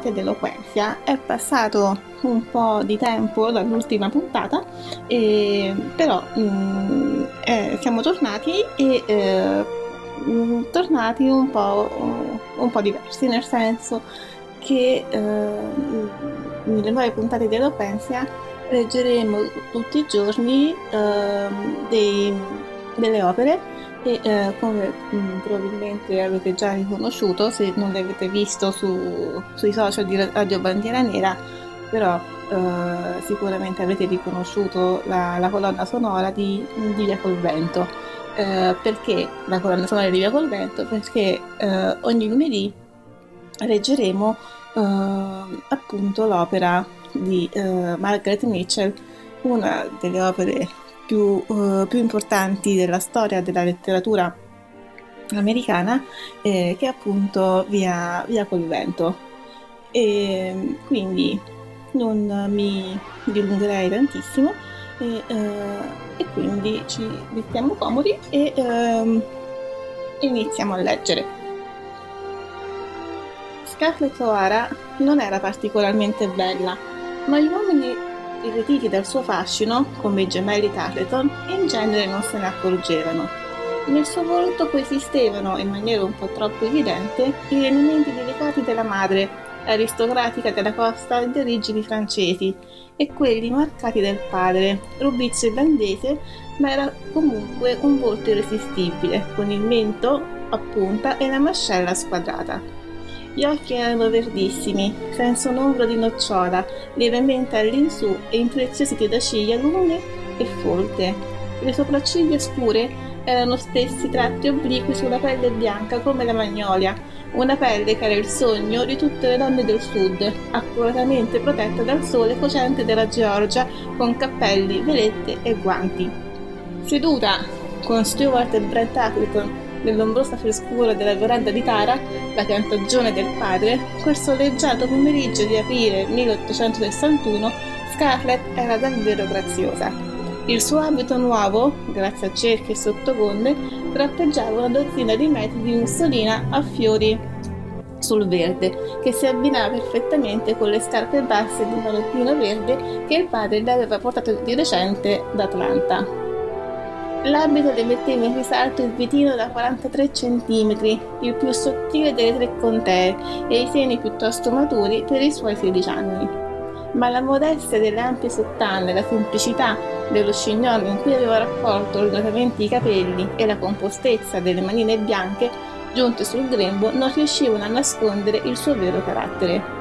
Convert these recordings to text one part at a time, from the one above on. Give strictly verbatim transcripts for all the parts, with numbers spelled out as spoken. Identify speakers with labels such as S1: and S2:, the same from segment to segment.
S1: puntate dell'Eloquenzia. È passato un po' di tempo dall'ultima puntata, e, però mh, eh, siamo tornati e eh, mh, tornati un po', un po' diversi, nel senso che eh, nelle nuove puntate dell'Eloquenzia leggeremo tutti i giorni eh, dei, delle opere. E eh, come mh, probabilmente avete già riconosciuto, se non l'avete visto su, sui social di Radio Bandiera Nera, però eh, sicuramente avrete riconosciuto la, la colonna sonora di, di Via col Vento. Eh, perché la colonna sonora di Via col Vento? Perché eh, ogni lunedì leggeremo eh, appunto l'opera di eh, Margaret Mitchell, una delle opere Più, uh, più importanti della storia della letteratura americana, eh, che è appunto Via, Via col Vento. E quindi non mi dilungherei tantissimo e, uh, e quindi ci mettiamo comodi e uh, iniziamo a leggere. Scarlett O'Hara non era particolarmente bella, ma gli uomini irretiti dal suo fascino, come i gemelli Tarleton, in genere non se ne accorgevano. Nel suo volto coesistevano, in maniera un po' troppo evidente, i lineamenti delicati della madre, aristocratica della costa e dei rigidi francesi, e quelli marcati del padre, rubizzo irlandese, ma era comunque un volto irresistibile, con il mento a punta e la mascella squadrata. Gli occhi erano verdissimi, senza un'ombra di nocciola, lievemente all'insù e impreziositi da ciglia lunghe e folte. Le sopracciglia scure erano spessi tratti obliqui sulla pelle bianca come la magnolia, una pelle che era il sogno di tutte le donne del sud, accuratamente protetta dal sole cocente della Georgia, con cappelli, velette e guanti. Seduta con Stuart e Brent Appleton nell'ombrosa frescura della veranda di Tara, la piantagione del padre, quel soleggiato pomeriggio di aprile milleottocentosessantuno, Scarlett era davvero graziosa. Il suo abito nuovo, grazie a cerchi e sottogonne, trappeggiava una dozzina di metri di mussolina a fiori sul verde, che si abbinava perfettamente con le scarpe basse di manottino verde che il padre le aveva portato di recente da Atlanta. L'abito le metteva in risalto il vitino da quarantatré centimetri, il più sottile delle tre contee, e i seni piuttosto maturi per i suoi sedici anni. Ma la modestia delle ampie sottane e la semplicità dello chignon in cui aveva raccolto ordinatamente i capelli e la compostezza delle manine bianche giunte sul grembo non riuscivano a nascondere il suo vero carattere.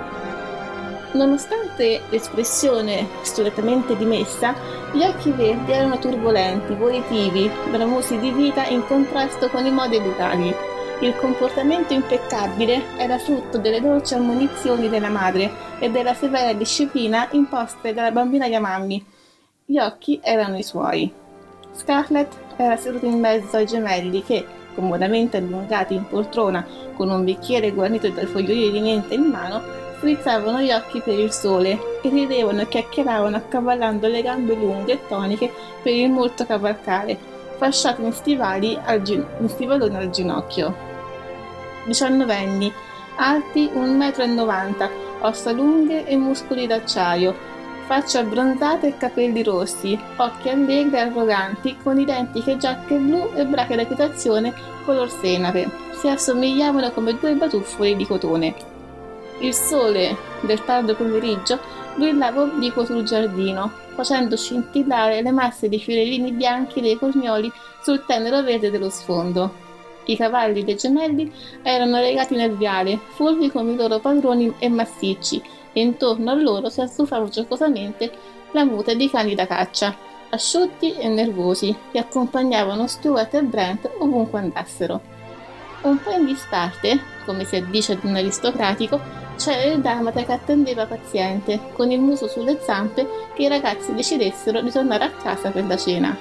S1: Nonostante l'espressione studiatamente dimessa, gli occhi verdi erano turbolenti, volitivi, bramosi di vita in contrasto con i modi educati. Il comportamento impeccabile era frutto delle dolci ammonizioni della madre e della severa disciplina imposte dalla bambinaia Mammy. Gli occhi erano i suoi. Scarlett era seduta in mezzo ai gemelli che, comodamente allungati in poltrona con un bicchiere guarnito da fogliolini di menta in mano, strizzavano gli occhi per il sole e ridevano e chiacchieravano accavallando le gambe lunghe e toniche per il molto cavalcare, fasciate in stivali al gin- in stivaloni al ginocchio. Diciannovenni, alti un metro e novanta, ossa lunghe e muscoli d'acciaio, faccia abbronzata e capelli rossi, occhi allegri e arroganti, con identiche giacche blu e brache d'equitazione color senape. Si assomigliavano come due batuffoli di cotone. Il sole del tardo pomeriggio brillava obliquo sul giardino, facendo scintillare le masse di fiorellini bianchi dei cornioli sul tenero verde dello sfondo. I cavalli dei gemelli erano legati nel viale, fulvi come i loro padroni e massicci, e intorno a loro si azzufava giocosamente la mute di cani da caccia, asciutti e nervosi, che accompagnavano Stuart e Brent ovunque andassero. Un po' in disparte, come si addice ad un aristocratico, c'era il dalmata che attendeva paziente, con il muso sulle zampe, che i ragazzi decidessero di tornare a casa per la cena.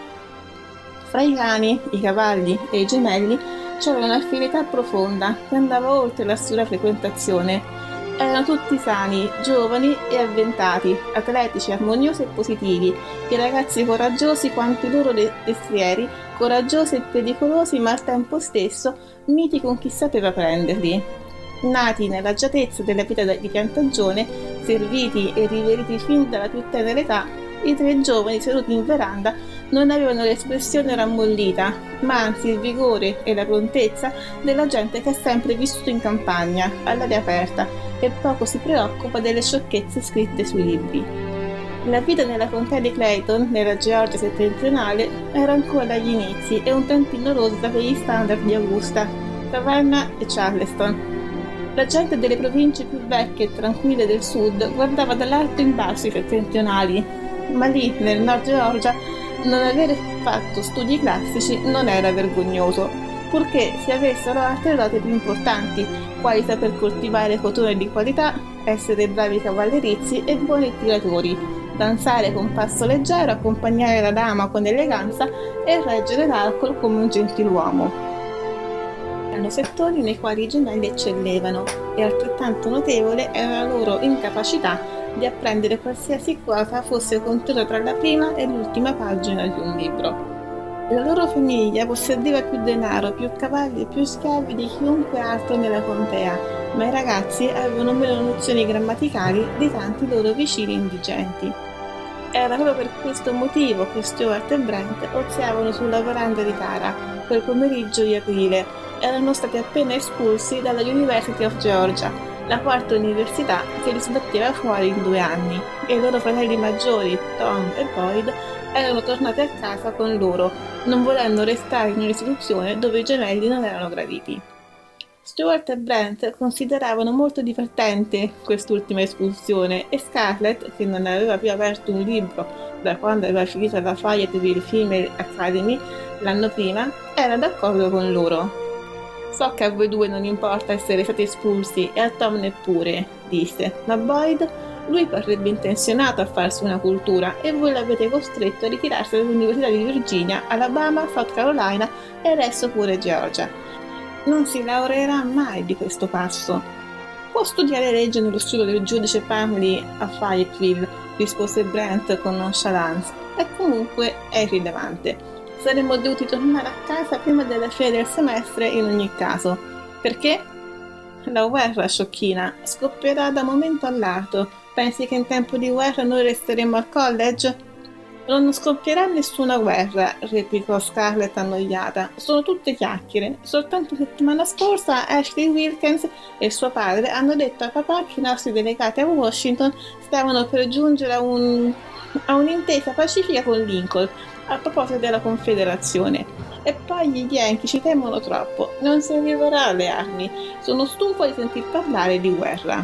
S1: Fra i cani, i cavalli e i gemelli c'era un'affinità profonda che andava oltre la sola frequentazione. Erano tutti sani, giovani e avventati, atletici, armoniosi e positivi, i ragazzi coraggiosi quanto i loro destrieri, coraggiosi e pericolosi ma al tempo stesso miti con chi sapeva prenderli. nati nell'agiatezza della vita di piantagione, serviti e riveriti fin dalla più tenera età, i tre giovani seduti in veranda non avevano l'espressione rammollita, ma anzi il vigore e la prontezza della gente che ha sempre vissuto in campagna, all'aria aperta, e poco si preoccupa delle sciocchezze scritte sui libri. La vita nella contea di Clayton, nella Georgia settentrionale, era ancora agli inizi e un tantino rozza per gli standard di Augusta, Savannah e Charleston. La gente delle province più vecchie e tranquille del sud guardava dall'alto in basso i settentrionali, ma lì, nel nord Georgia, non avere fatto studi classici non era vergognoso, purché si avessero altre doti più importanti, quali saper coltivare cotone di qualità, essere bravi cavallerizi e buoni tiratori, danzare con passo leggero, accompagnare la dama con eleganza e reggere l'alcol come un gentiluomo. Erano settori nei quali i gemelli eccellevano, e altrettanto notevole era la loro incapacità di apprendere qualsiasi cosa fosse contenuta tra la prima e l'ultima pagina di un libro. La loro famiglia possedeva più denaro, più cavalli e più schiavi di chiunque altro nella contea, ma i ragazzi avevano meno nozioni grammaticali di tanti loro vicini indigenti. Era proprio per questo motivo che Stuart e Brent oziavano sulla veranda di Tara quel pomeriggio di aprile. Erano stati appena espulsi dalla University of Georgia, la quarta università che li sbatteva fuori in due anni, e i loro fratelli maggiori, Tom e Boyd, erano tornati a casa con loro, non volendo restare in un'istituzione dove i gemelli non erano graditi. Stuart e Brent consideravano molto divertente quest'ultima espulsione, e Scarlett, che non aveva più aperto un libro da quando aveva finito la Fayetteville Female Academy l'anno prima, era d'accordo con loro. «So che a voi due non importa essere stati espulsi, e a Tom neppure», disse, «ma Boyd, lui parrebbe intenzionato a farsi una cultura, e voi l'avete costretto a ritirarsi dall'Università di Virginia, Alabama, South Carolina e adesso pure Georgia. Non si laureerà mai di questo passo». «Può studiare legge nello studio del giudice Pamley a Fayetteville», rispose Brent con nonchalance, «e comunque è irrilevante. Saremmo dovuti tornare a casa prima della fine del semestre in ogni caso». «Perché?» «La guerra, sciocchina, scoppierà da un momento all'altro. Pensi che in tempo di guerra noi resteremo al college?» «Non scoppierà nessuna guerra», replicò Scarlett annoiata. «Sono tutte chiacchiere. Soltanto settimana scorsa Ashley Wilkins e suo padre hanno detto a papà che i nostri delegati a Washington stavano per giungere a un... a un'intesa pacifica con Lincoln a proposito della Confederazione. E poi gli Yankee ci temono troppo. Non si arriverà alle armi. Sono stufo di sentir parlare di guerra».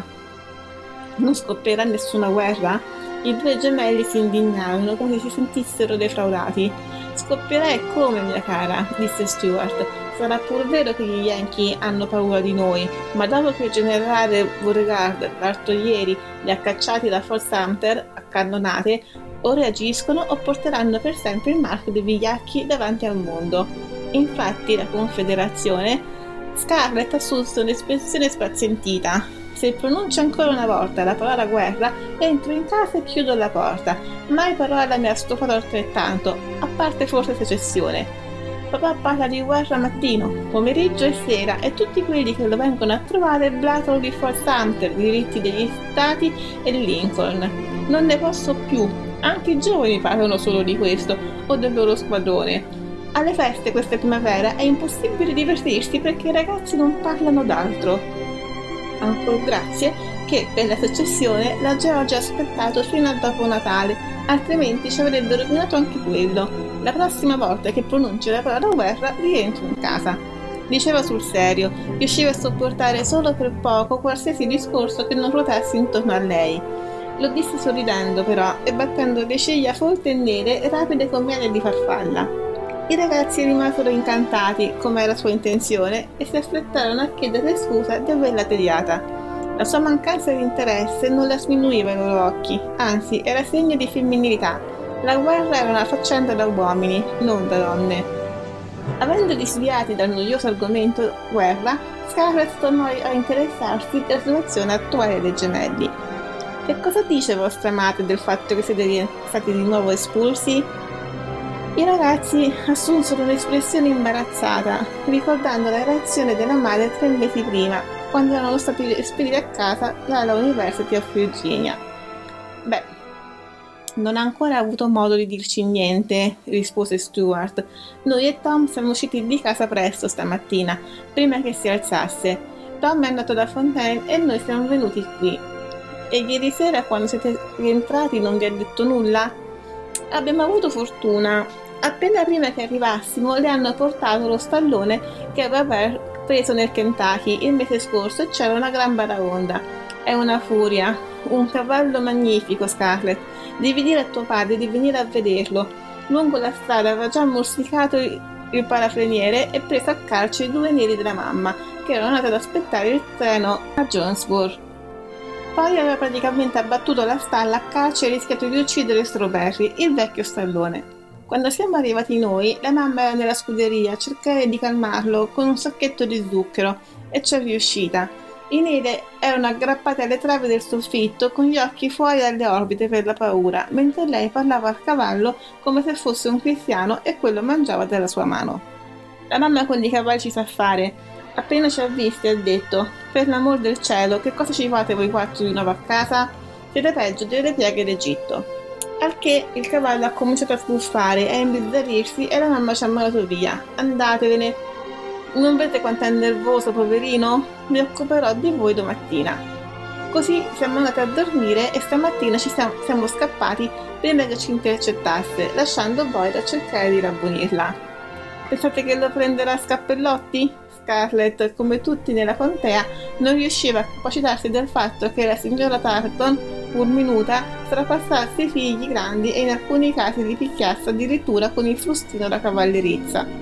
S1: «Non scoppierà nessuna guerra?» I due gemelli si indignarono come se si sentissero defraudati. «Scoppierà e come, mia cara», disse Stuart. «Sarà pur vero che gli Yankee hanno paura di noi, ma dopo che il generale Beauregard l'altro ieri li ha cacciati da Fort Sumter a cannonate, o reagiscono o porteranno per sempre il marchio dei vigliacchi davanti al mondo». Infatti la Confederazione... Scarlett assunse un'espressione spazientita. «Se pronuncia ancora una volta la parola guerra, entro in casa e chiudo la porta. Mai parola mi ha stufato altrettanto, a parte forse secessione. Papà parla di guerra mattino, pomeriggio e sera, e tutti quelli che lo vengono a trovare blatano di Fort Sumter, diritti degli stati e di Lincoln. Non ne posso più. Anche i giovani parlano solo di questo, o del loro squadrone. Alle feste questa primavera è impossibile divertirsi perché i ragazzi non parlano d'altro. Ancora grazie che per la secessione la Georgia ha aspettato fino a dopo Natale, altrimenti ci avrebbe rovinato anche quello. La prossima volta che pronunci la parola guerra rientro in casa». Diceva sul serio, riusciva a sopportare solo per poco qualsiasi discorso che non ruotasse intorno a lei. Lo disse sorridendo però e battendo le ciglia folte e nere, rapide come ali di farfalla. I ragazzi rimasero incantati, come era sua intenzione, e si affrettarono a chiedere scusa di averla tediata. La sua mancanza di interesse non la sminuiva ai loro occhi, anzi era segno di femminilità. La guerra era una faccenda da uomini, non da donne. Avendo disviati dal noioso argomento guerra, Scarlett tornò a interessarsi della situazione attuale dei gemelli. «Che cosa dice vostra madre del fatto che siete stati di nuovo espulsi?» I ragazzi assunsero un'espressione imbarazzata, ricordando la reazione della madre tre mesi prima, quando erano stati spediti a casa dalla University of Virginia. Beh, non ha ancora avuto modo di dirci niente, rispose Stuart. Noi e Tom siamo usciti di casa presto stamattina, prima che si alzasse. Tom è andato da Fontaine e noi siamo venuti qui. E ieri sera, quando siete rientrati, non vi ha detto nulla? Abbiamo avuto fortuna. Appena prima che arrivassimo le hanno portato lo stallone che aveva preso nel Kentucky il mese scorso e c'era una gran baraonda. È una furia, un cavallo magnifico, Scarlett. Devi dire a tuo padre di venire a vederlo. Lungo la strada aveva già morsicato il parafreniere e preso a calci i due neri della mamma, che erano andati ad aspettare il treno a Jonesboro. Poi aveva praticamente abbattuto la stalla a calci e rischiato di uccidere Strawberry, il vecchio stallone. Quando siamo arrivati noi, la mamma era nella scuderia a cercare di calmarlo con un sacchetto di zucchero e ci è riuscita. I neri erano aggrappati alle travi del soffitto con gli occhi fuori dalle orbite per la paura, mentre lei parlava al cavallo come se fosse un cristiano e quello mangiava dalla sua mano. La mamma con i cavalli ci sa fare. Appena ci ha visti ha detto: per l'amor del cielo, che cosa ci fate voi quattro di nuovo a casa? Siete peggio delle piaghe d'Egitto. Al che il cavallo ha cominciato a sbuffare e a imbizzarrirsi e la mamma ci ha mandato via. Andatevene. Non vedete quanto è nervoso, poverino? Mi occuperò di voi domattina. Così siamo andati a dormire e stamattina ci siamo, siamo scappati prima che ci intercettasse, lasciando Boyd a cercare di rabbonirla. Pensate che lo prenderà a scappellotti? Scarlett, come tutti nella contea, non riusciva a capacitarsi del fatto che la signora Tarleton, pur minuta, strapassasse i figli grandi e in alcuni casi li picchiasse addirittura con il frustino da cavallerizza.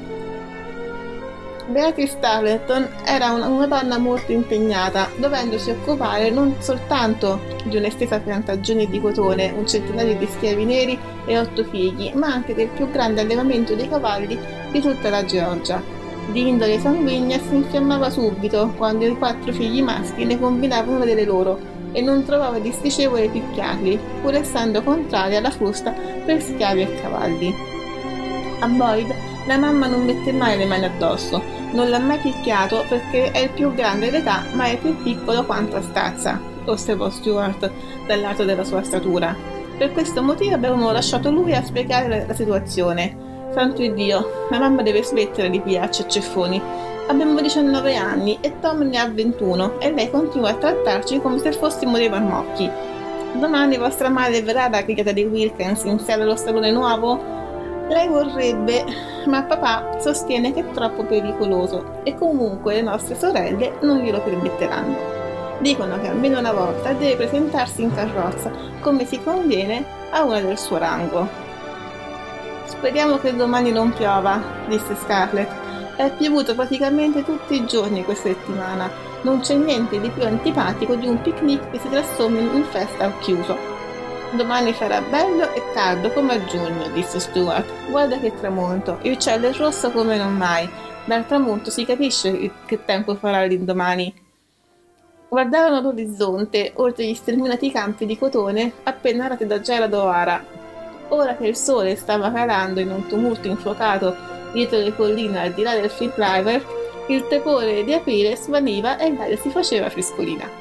S1: Beatrice Tarleton era una, una donna molto impegnata, dovendosi occupare non soltanto di un'estesa piantagione di cotone, un centinaio di schiavi neri e otto figli, ma anche del più grande allevamento di cavalli di tutta la Georgia. Di indole sanguigna si infiammava subito quando i quattro figli maschi ne combinavano una delle loro e non trovava disdicevole picchiarli, pur essendo contraria alla frusta per schiavi e cavalli. A Boyd la mamma non mette mai le mani addosso, non l'ha mai picchiato perché è il più grande d'età ma è più piccolo quanto a stazza, osservò Stuart dal lato della sua statura. Per questo motivo abbiamo lasciato lui a spiegare la, la situazione. Santo Dio, la mamma deve smettere di pigliarci a ceffoni. Abbiamo diciannove anni e Tom ne ha ventuno e lei continua a trattarci come se fossimo dei marmocchi. Domani vostra madre verrà alla criata di Wilkins in sede allo stallone nuovo? Lei vorrebbe, ma papà sostiene che è troppo pericoloso e comunque le nostre sorelle non glielo permetteranno. Dicono che almeno una volta deve presentarsi in carrozza come si conviene a una del suo rango. Speriamo che domani non piova, disse Scarlett. È piovuto praticamente tutti i giorni questa settimana. Non c'è niente di più antipatico di un picnic che si trasforma in festa al chiuso. Domani sarà bello e caldo come a giugno, disse Stuart. Guarda che tramonto, il cielo è rosso come non mai. Dal tramonto si capisce che tempo farà l'indomani. Guardavano l'orizzonte, oltre gli sterminati campi di cotone appena arati da Gerald O'Hara. Ora che il sole stava calando in un tumulto infuocato dietro le colline al di là del Flint River, il tepore di aprile svaniva e l'aria si faceva frescolina.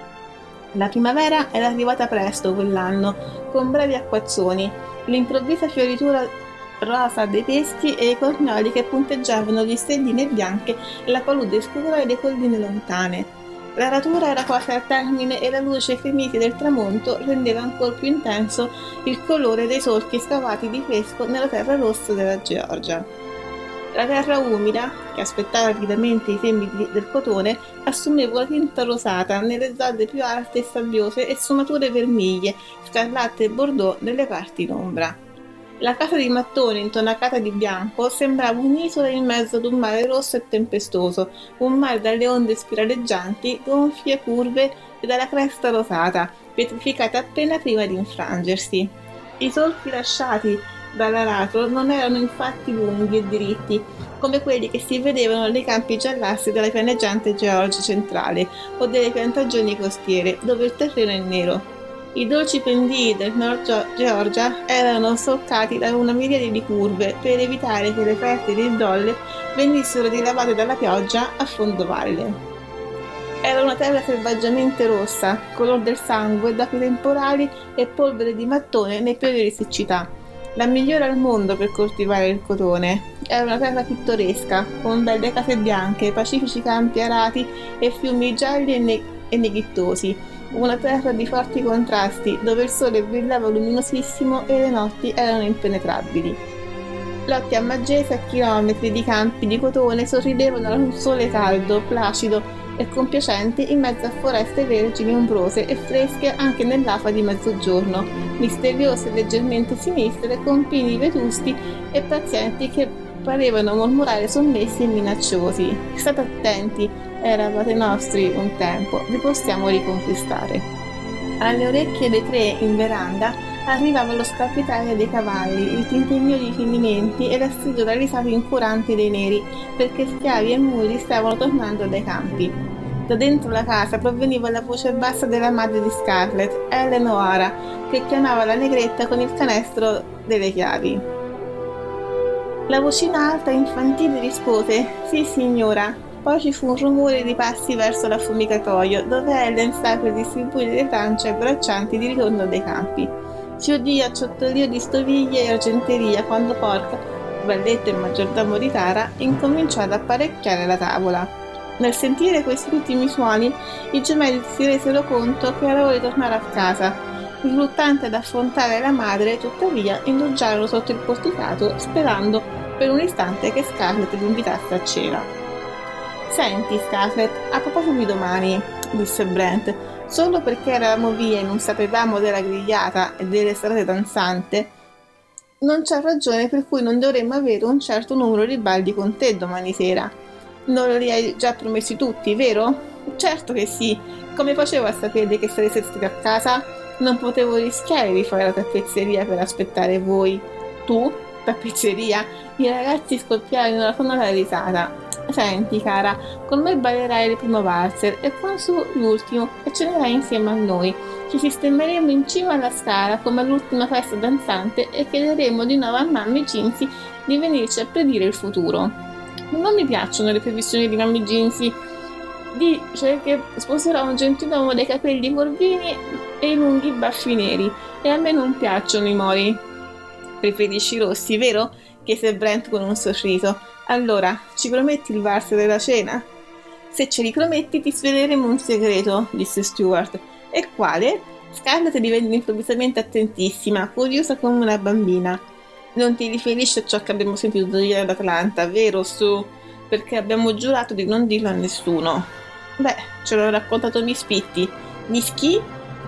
S1: La primavera era arrivata presto quell'anno, con brevi acquazzoni, l'improvvisa fioritura rosa dei peschi e i cornoli che punteggiavano gli stelline bianche e la palude scura delle colline lontane. L'aratura era quasi al termine e la luce femiti del tramonto rendeva ancora più intenso il colore dei solchi scavati di fresco nella terra rossa della Georgia. La terra umida, che aspettava avidamente i semi del cotone, assumeva una tinta rosata nelle zone più alte e sabbiose e sfumature vermiglie, scarlatte e bordeaux nelle parti in ombra. La casa di mattone intonacata di bianco sembrava un'isola in mezzo ad un mare rosso e tempestoso, un mare dalle onde spiraleggianti, gonfie, curve e dalla cresta rosata, pietrificata appena prima di infrangersi. I solchi lasciati dall'aratro non erano infatti lunghi e diritti, come quelli che si vedevano nei campi giallassi della pianeggiante Georgia centrale o delle piantagioni costiere, dove il terreno è nero. I dolci pendii del Nord Georgia erano solcati da una miriade di curve per evitare che le fertili zolle venissero dilavate dalla pioggia a fondo valle. Era una terra selvaggiamente rossa, color del sangue, d'acque temporali e polvere di mattone nei periodi di siccità. La migliore al mondo per coltivare il cotone. Era una terra pittoresca, con belle case bianche, pacifici campi arati e fiumi gialli e, ne- e neghittosi. Una terra di forti contrasti, dove il sole brillava luminosissimo e le notti erano impenetrabili. Lotti a Maggese a chilometri di campi di cotone sorridevano a un sole caldo, placido e compiacente in mezzo a foreste vergini ombrose e fresche anche nell'afa di mezzogiorno, misteriose e leggermente sinistre, con pini vetusti e pazienti che parevano mormorare sommessi e minacciosi. State attenti, eravate nostri un tempo, vi possiamo riconquistare. Alle orecchie dei tre in veranda arrivava lo scalpitare dei cavalli, il tintinnio di finimenti e la stridula risata incurante dei neri, perché schiavi e muli stavano tornando dai campi. Da dentro la casa proveniva la voce bassa della madre di Scarlett, Eleonora, che chiamava la negretta con il canestro delle chiavi. La vocina alta e infantile rispose: «Sì, signora». Poi ci fu un rumore di passi verso l'affumicatoio, dove Ellen stava per distribuire le trance ai braccianti di ritorno dai campi. Si udì acciottolio di stoviglie e argenteria quando Porca, valletto e maggiordomo di Tara, incominciò ad apparecchiare la tavola. Nel sentire questi ultimi suoni, i gemelli si resero conto che era ora di tornare a casa. Riluttanti ad affrontare la madre, tuttavia, indugiarono sotto il porticato, sperando per un istante che Scarlett li invitasse a cena. «Senti, Scarlett, a proposito di domani», disse Brent, «solo perché eravamo via e non sapevamo della grigliata e delle strade danzante, non c'è ragione per cui non dovremmo avere un certo numero di balli con te domani sera. Non li hai già promessi tutti, vero?» «Certo che sì. Come facevo a sapere che sareste stati a casa? Non potevo rischiare di fare la tappezzeria per aspettare voi». «Tu? Tappezzeria?» I ragazzi scoppiarono in una sonora risata. «Senti, cara, con me ballerai il primo valzer e poi su l'ultimo e cenerai insieme a noi. Ci sistemeremo in cima alla scala come all'ultima festa danzante e chiederemo di nuovo a mamma Ginzy di venirci a predire il futuro». «Non mi piacciono le previsioni di mamma Ginzy. Dice che sposerò un gentiluomo dai capelli corvini e i lunghi baffi neri e a me non piacciono i mori». «Preferisci i rossi, vero?» chiese Brent con un sorriso. «Allora, ci prometti il valzer della cena?» «Se ce li prometti ti sveleremo un segreto», disse Stuart. «E quale?» Scarlett divenne improvvisamente attentissima, curiosa come una bambina. «Non ti riferisci a ciò che abbiamo sentito dire ad Atlanta, vero, Stu? Perché abbiamo giurato di non dirlo a nessuno». «Beh, ce l'ho raccontato Miss Pitty». «Miss chi?»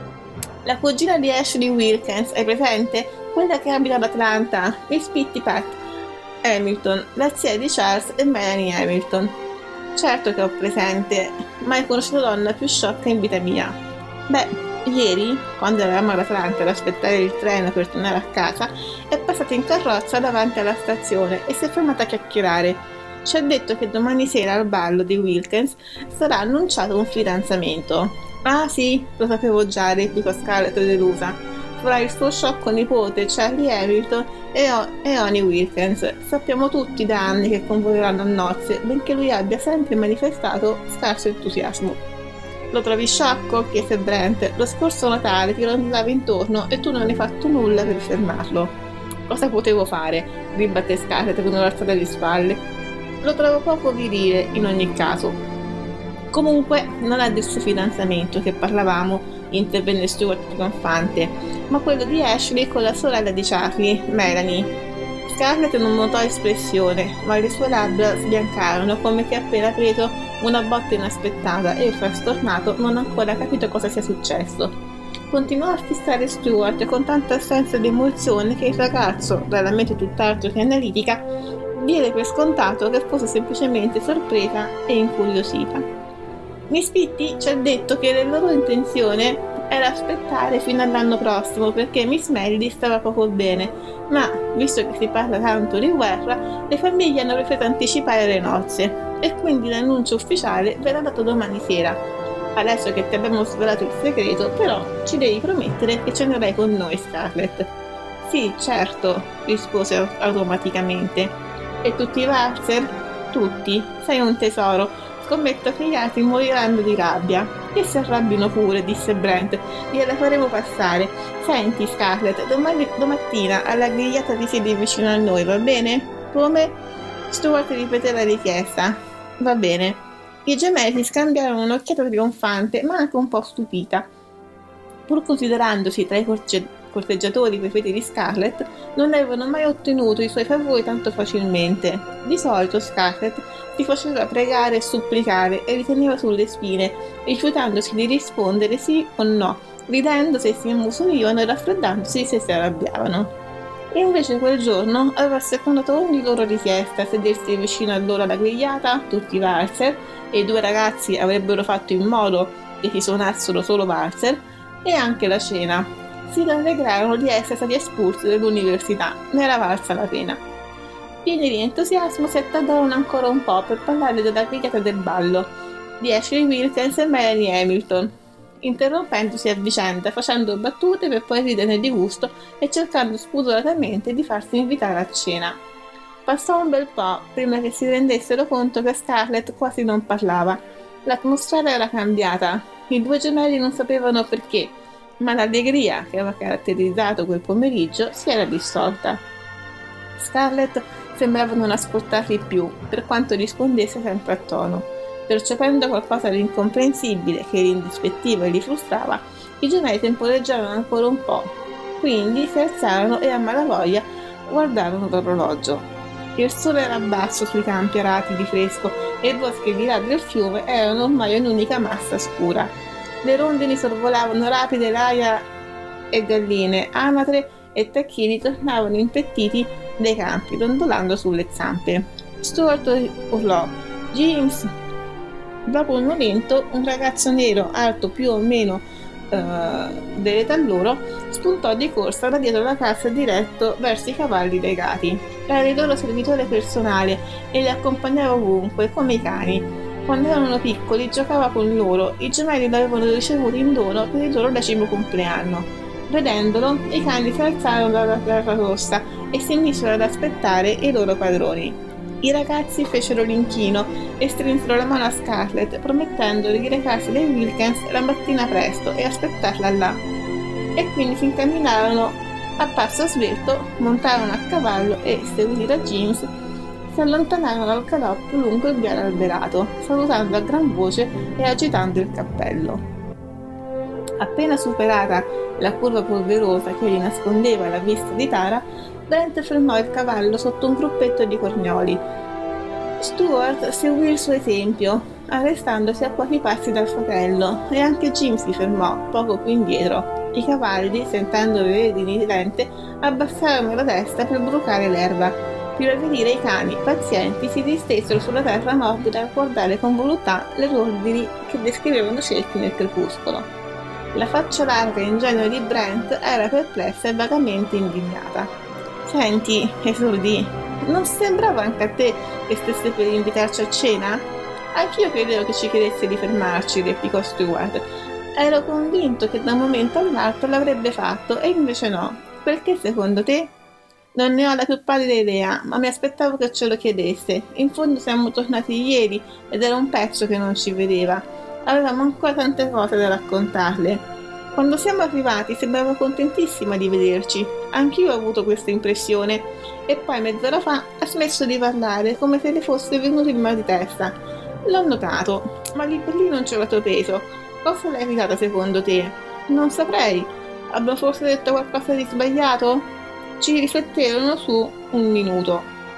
S1: «La cugina di Ashley Wilkins, hai presente? Quella che abita ad Atlanta, Miss Pitty Pat Hamilton, la zia di Charles e Melanie Hamilton». «Certo che ho presente, mai conosciuto donna più sciocca in vita mia». «Beh, ieri, quando eravamo ad Atlanta ad aspettare il treno per tornare a casa, è passata in carrozza davanti alla stazione e si è fermata a chiacchierare. Ci ha detto che domani sera al ballo di Wilkins sarà annunciato un fidanzamento». «Ah sì, lo sapevo già», replicò Scarlett delusa. «Fra il suo sciocco nipote Charlie Hamilton e, o- e Oni Wilkins. Sappiamo tutti da anni che convocheranno a nozze, benché lui abbia sempre manifestato scarso entusiasmo». «Lo trovi sciocco?» chiese Brent. «Lo scorso Natale ti rondava intorno e tu non hai fatto nulla per fermarlo». «Cosa potevo fare?» ribatté Scarlett con un'alzata di spalle. «Lo trovo poco virile in ogni caso». «Comunque non è del suo fidanzamento che parlavamo», intervenne Stuart trionfante, «ma quello di Ashley con la sorella di Charlie, Melanie». Scarlett non notò espressione, ma le sue labbra sbiancarono come chi ha appena preso una botta inaspettata e, frastornato, non ha ancora capito cosa sia successo. Continuò a fissare Stuart con tanta assenza di emozione che il ragazzo, dalla mente tutt'altro che analitica, diede per scontato che fosse semplicemente sorpresa e incuriosita. Miss Pitty ci ha detto che la loro intenzione era aspettare fino all'anno prossimo perché Miss Melody stava poco bene, ma, visto che si parla tanto di guerra, le famiglie hanno preferito anticipare le nozze e quindi l'annuncio ufficiale verrà dato domani sera. Adesso che ti abbiamo svelato il segreto, però, ci devi promettere che cenerai con noi, Scarlett. «Sì, certo», rispose automaticamente. «E tutti i valzer?» «Tutti. Sei un tesoro. scommetto che gli altri moriranno di rabbia. Che si arrabbino pure, disse Brent, gliela faremo passare. Senti, Scarlett, domani, domattina alla grigliata ti siedi vicino a noi, va bene? Come? Stuart ripeté la richiesta. Va bene. I gemelli scambiarono un'occhiata trionfante, ma anche un po' stupita. Pur considerandosi tra i corteggiatori corteggiatori preferiti di Scarlett, non avevano mai ottenuto i suoi favori tanto facilmente. Di solito Scarlett si faceva pregare e supplicare e li teneva sulle spine, rifiutandosi di rispondere sì o no, ridendo se si ammusolivano e raffreddandosi se si arrabbiavano. E invece quel giorno aveva secondato ogni loro richiesta, sedersi vicino a loro alla grigliata, tutti valzer, e i due ragazzi avrebbero fatto in modo che si suonassero solo valzer, e anche la cena. Si rallegrarono di essere stati espulsi dall'università, ne era valsa la pena. Pieni di entusiasmo si attardarono ancora un po' per parlare della grigliata del ballo, di Ashley Wilkins e Melanie Hamilton, interrompendosi a vicenda, facendo battute per poi ridere di gusto e cercando spudoratamente di farsi invitare a cena. Passò un bel po' prima che si rendessero conto che Scarlett quasi non parlava. L'atmosfera era cambiata, i due gemelli non sapevano perché, ma l'allegria che aveva caratterizzato quel pomeriggio si era dissolta. Scarlett sembrava non ascoltarli più, per quanto rispondesse sempre a tono. Percependo qualcosa di incomprensibile che li indispettiva e li frustrava, i gemelli temporeggiarono ancora un po'. Quindi si alzarono e a malavoglia guardarono l'orologio. Il sole era basso sui campi arati di fresco e i boschi di là del fiume erano ormai un'unica massa scura. Le rondini sorvolavano rapide l'aia e galline, anatre e tacchini tornavano impettiti dai campi, dondolando sulle zampe. Stuart urlò: James! Dopo un momento, un ragazzo nero, alto più o meno uh, dell'età loro, spuntò di corsa da dietro la cassa diretto verso i cavalli legati. Era il loro servitore personale e li accompagnava ovunque, come i cani. Quando erano piccoli giocava con loro, i gemelli l'avevano ricevuto in dono per il loro decimo compleanno. Vedendolo, i cani si alzarono dalla terra rossa e si misero ad aspettare i loro padroni. I ragazzi fecero l'inchino e strinsero la mano a Scarlett, promettendo di recarsi dai Wilkins la mattina presto e aspettarla là. E quindi si incamminarono a passo svelto, montarono a cavallo e, seguiti da James, si allontanarono dal galoppo lungo il viale alberato, salutando a gran voce e agitando il cappello. Appena superata la curva polverosa che gli nascondeva la vista di Tara, Brent fermò il cavallo sotto un gruppetto di corgnoli. Stuart seguì il suo esempio, arrestandosi a pochi passi dal fratello, e anche Jim si fermò, poco più indietro. I cavalli, sentendo le redini lente, abbassarono la testa per brucare l'erba. Più a vedere i cani, pazienti, si distesero sulla terra morbida a guardare con voluttà le rondini che descrivevano cerchi nel crepuscolo. La faccia larga e ingenua di Brent era perplessa e vagamente indignata. «Senti», esordì, «non sembrava anche a te che stesse per invitarci a cena?» «Anch'io credevo che ci chiedesse di fermarci», replicò Stuart. «Ero convinto che da un momento all'altro l'avrebbe fatto, e invece no. Perché secondo te?» «Non ne ho la più pallida idea, ma mi aspettavo che ce lo chiedesse. In fondo siamo tornati ieri ed era un pezzo che non ci vedeva. Avevamo ancora tante cose da raccontarle. Quando siamo arrivati sembrava contentissima di vederci. Anch'io ho avuto questa impressione. E poi mezz'ora fa ha smesso di parlare, come se le fosse venuto il mal di testa. L'ho notato, ma lì per lì non c'era tuo peso. Cosa l'hai evitata secondo te?» «Non saprei. Abbia forse detto qualcosa di sbagliato?» Ci rifletterono su un minuto.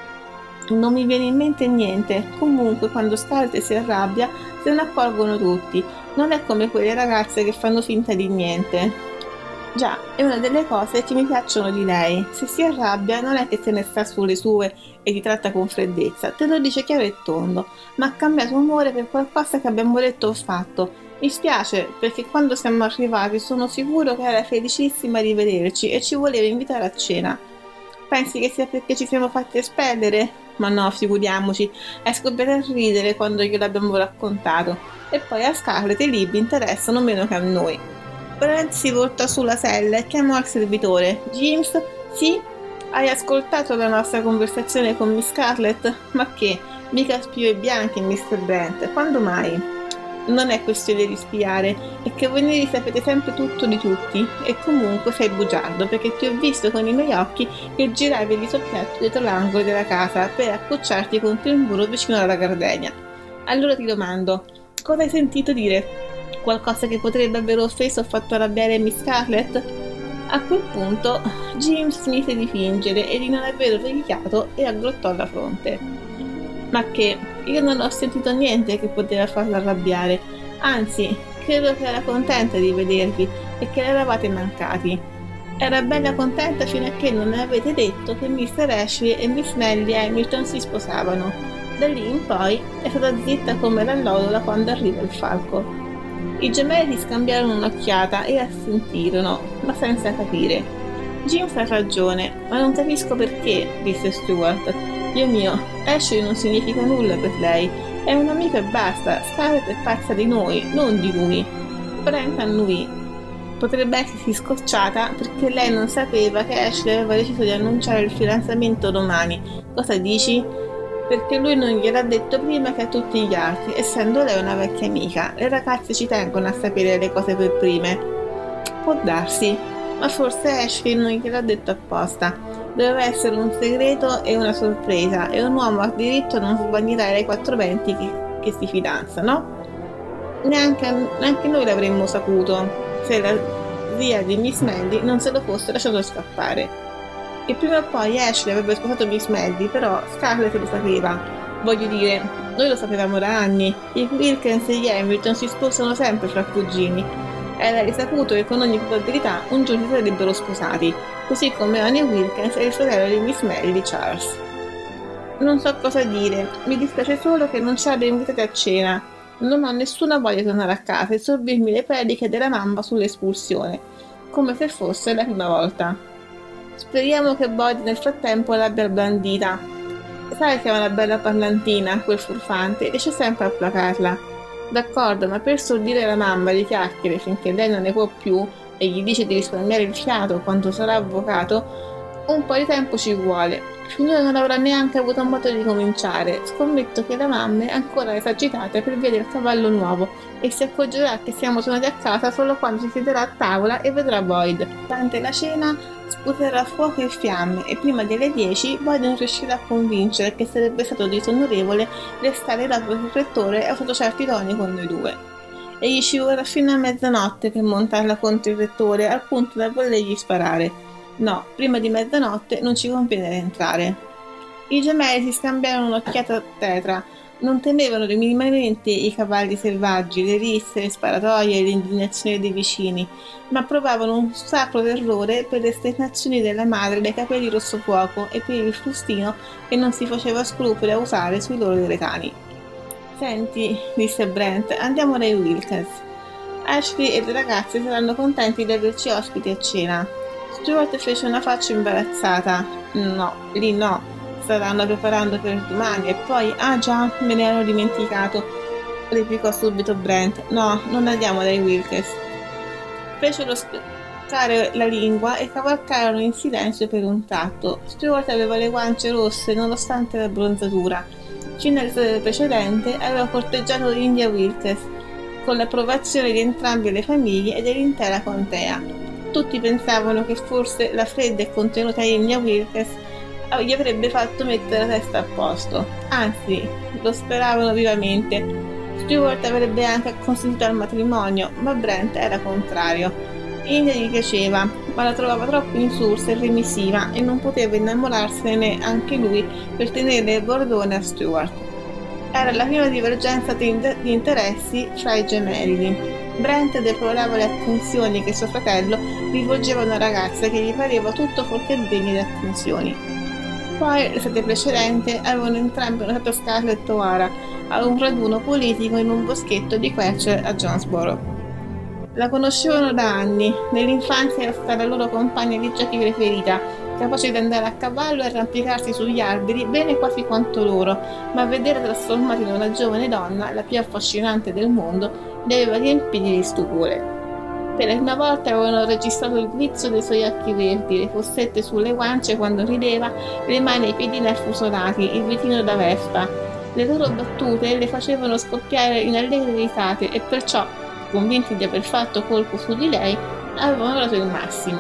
S1: «Non mi viene in mente niente. Comunque quando Scarlett si arrabbia se ne accorgono tutti. Non è come quelle ragazze che fanno finta di niente». «Già, è una delle cose che mi piacciono di lei. Se si arrabbia non è che se ne sta sulle sue e ti tratta con freddezza, te lo dice chiaro e tondo, ma ha cambiato umore per qualcosa che abbiamo detto o fatto. Mi spiace, perché quando siamo arrivati sono sicuro che era felicissima di vederci e ci voleva invitare a cena. Pensi che sia perché ci siamo fatti espellere? Ma no, figuriamoci, è scoppiata a ridere quando gliel'abbiamo raccontato. E poi a Scarlett i libri interessano meno che a noi». Brent si voltò sulla sella e chiamò al servitore. «James? Sì? Hai ascoltato la nostra conversazione con Miss Scarlett? Ma che? Mica spie bianchi, mister Brent, quando mai? Non è questione di spiare, è che voi neri sapete sempre tutto di tutti, e comunque sei bugiardo, perché ti ho visto con i miei occhi che giravi di soppiatto dietro l'angolo della casa per accucciarti contro il muro vicino alla gardenia. Allora ti domando, cosa hai sentito dire? Qualcosa che potrebbe aver offeso o fatto arrabbiare Miss Scarlett? A quel punto Jim smise di fingere e di non aver orecchiato e aggrottò la fronte. Ma che io non ho sentito niente che poteva farla arrabbiare, anzi, credo che era contenta di vedervi e che le eravate mancati. Era bella contenta fino a che non le avete detto che mister Ashley e Miss Nellie Hamilton si sposavano. Da lì in poi è stata zitta come l'allodola quando arriva il falco. I gemelli scambiarono un'occhiata e assentirono, ma senza capire. Jim fa ragione, ma non capisco perché, disse Stuart. Dio mio, Ashley non significa nulla per lei, è un amico e basta, Scarlett è pazza di noi, non di lui. Brent annuì. Potrebbe essersi scocciata perché lei non sapeva che Ashley aveva deciso di annunciare il fidanzamento domani. Cosa dici? Perché lui non gliel'ha detto prima che a tutti gli altri, essendo lei una vecchia amica. Le ragazze ci tengono a sapere le cose per prime. Può darsi, ma forse Ashley non gliel'ha detto apposta. Doveva essere un segreto e una sorpresa, e un uomo ha diritto a non sbagliare ai quattro venti che, che si fidanzano. Neanche, neanche noi l'avremmo saputo se la zia di Miss Melly non se lo fosse lasciato scappare. E prima o poi Ashley avrebbe sposato Miss Melly, però Scarlett lo sapeva. Voglio dire, noi lo sapevamo da anni. I Wilkins e gli Hamilton si sposano sempre fra cugini. Era risaputo che con ogni probabilità un giorno si sarebbero sposati, così come Annie Wilkins e il fratello di Miss Melly, Charles. Non so cosa dire, mi dispiace solo che non ci abbia invitati a cena. Non ho nessuna voglia di tornare a casa e sorbirmi le prediche della mamma sull'espulsione, come se fosse la prima volta. Speriamo che Boyd nel frattempo l'abbia blandita. Sai che è una bella parlantina, quel furfante, riesce sempre a placarla. D'accordo, ma per stordire la mamma di chiacchiere finché lei non ne può più e gli dice di risparmiare il fiato quando sarà avvocato, un po' di tempo ci vuole. Finora non avrà neanche avuto modo di cominciare. Scommetto che la mamma è ancora esagitata per vedere il cavallo nuovo e si accorgerà che siamo tornati a casa solo quando si siederà a tavola e vedrà Boyd. Durante la cena sputerà fuoco e fiamme e prima delle dieci Boyd non riuscirà a convincere che sarebbe stato disonorevole restare dopo che il rettore ha usato certi toni con noi due. E gli ci vorrà fino a mezzanotte per montarla contro il rettore al punto da volergli sparare. No, prima di mezzanotte non ci conviene entrare. I gemelli si scambiarono un'occhiata tetra. Non temevano minimamente i cavalli selvaggi, le risse, le sparatorie e l'indignazione dei vicini, ma provavano un sacro terrore per le esternazioni della madre dai capelli rosso fuoco e per il frustino che non si faceva scrupoli a usare sui loro retani. Senti, disse Brent, andiamo dai Wilkins. Ashley e le ragazze saranno contenti di averci ospiti a cena. Stuart fece una faccia imbarazzata. No, lì no, staranno preparando per domani e poi, ah già, me ne ero dimenticato, replicò subito Brent. No, non andiamo dai Wilkins. Fecero spezzare la lingua e cavalcarono in silenzio per un tratto. Stuart aveva le guance rosse nonostante la bronzatura. Fino all'estate precedente aveva corteggiato India Wilkins, con l'approvazione di entrambe le famiglie e dell'intera contea. Tutti pensavano che forse la fredda e contenuta India Wilkins gli avrebbe fatto mettere la testa a posto. Anzi, lo speravano vivamente. Stuart avrebbe anche acconsentito al matrimonio, ma Brent era contrario. India gli piaceva, ma la trovava troppo insulsa e remissiva e non poteva innamorarsene anche lui per tenere il bordone a Stuart. Era la prima divergenza di interessi fra i gemelli. Brent deplorava le attenzioni che suo fratello rivolgeva a una ragazza che gli pareva tutto fuorché degna di attenzioni. Poi, l'estate precedente, avevano entrambi notato Scarlett O'Hara a un raduno politico in un boschetto di querce a Jonesboro. La conoscevano da anni, nell'infanzia era stata la loro compagna di giochi preferita, capace di andare a cavallo e arrampicarsi sugli alberi bene quasi quanto loro, ma vedere trasformata in una giovane donna, la più affascinante del mondo, li aveva riempiti di stupore. Per la prima volta avevano registrato il guizzo dei suoi occhi verdi, le fossette sulle guance quando rideva, le mani e i piedini affusolati, il vitino da vespa. Le loro battute le facevano scoppiare in allegre risate e perciò, convinti di aver fatto colpo su di lei, avevano dato il massimo.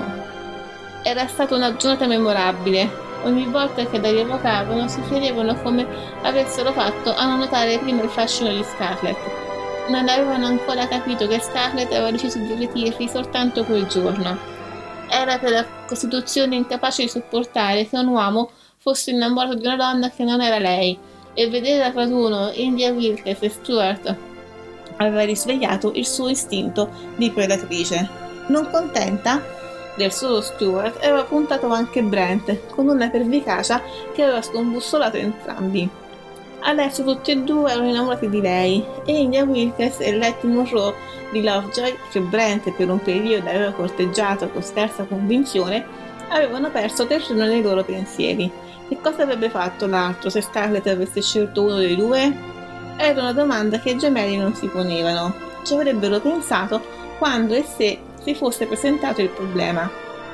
S1: Era stata una giornata memorabile. Ogni volta che la rievocavano si chiedevano come avessero fatto a non notare prima il fascino di Scarlett. Non avevano ancora capito che Scarlett aveva deciso di ritirarsi soltanto quel giorno. Era per la Costituzione incapace di sopportare che un uomo fosse innamorato di una donna che non era lei, e vedere tra l'uno India Wilkes e Stuart aveva risvegliato il suo istinto di predatrice. Non contenta del solo Stuart, aveva puntato anche Brent con una pervicacia che aveva scombussolato entrambi. Adesso tutti e due erano innamorati di lei, e India Wilkes e Letty Monroe di Lovejoy, che Brent per un periodo aveva corteggiato con scarsa convinzione, avevano perso terreno nei loro pensieri. Che cosa avrebbe fatto l'altro se Scarlett avesse scelto uno dei due? Era una domanda che i gemelli non si ponevano. Ci avrebbero pensato quando e se si fosse presentato il problema.